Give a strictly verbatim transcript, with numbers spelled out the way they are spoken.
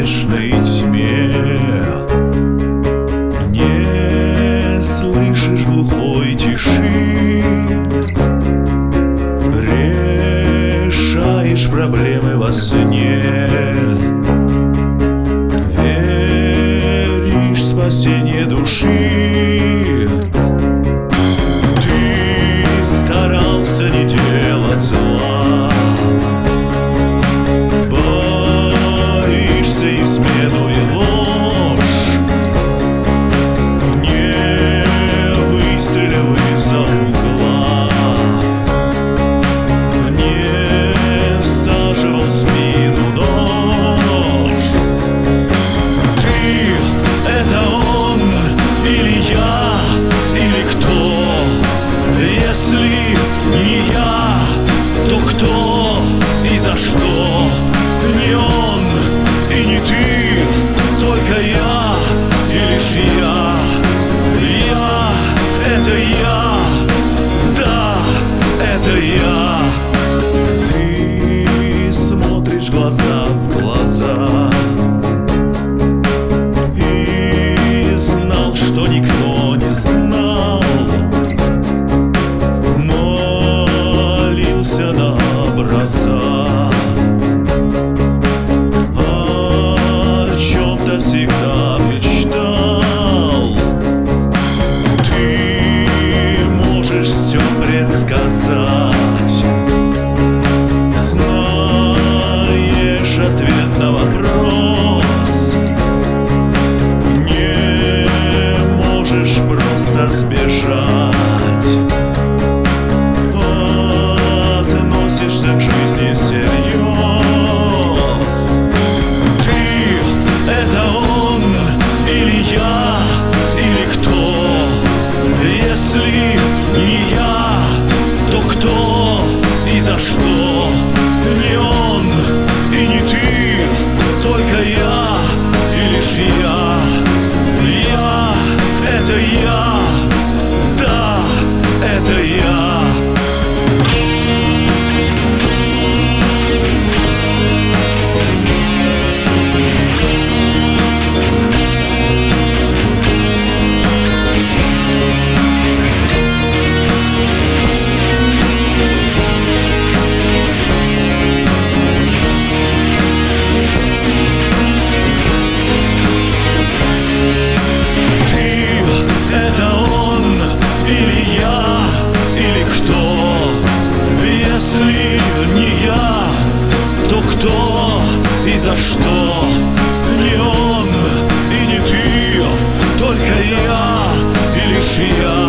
бесконечной тьме. Не слышишь глухой тиши, решаешь проблемы во сне. Веришь в спасение души. Ты старался не делать зла, боишься измену и ложь. Не выстрелил из-за угла, не всаживал в спину нож. Ты — это он или я, или кто? Если не я, то кто и за что? Не он и не ты, только я и лишь я. Я — это я, да, это я. Ты смотришь глаза в глаза и знал, что никто не знал. Молился на образа, о чем-то всегда мечтал. Ты можешь все предсказать, знаешь ответ на вопрос. Не можешь просто сбежать, относишься к жизни всерьез. Ты — это он или я, или кто? Если не я, то кто и за что? Не он и не ты, только я и лишь я. Я — это я, да, это я. Кто и за что? Не он и не ты, только я и лишь я.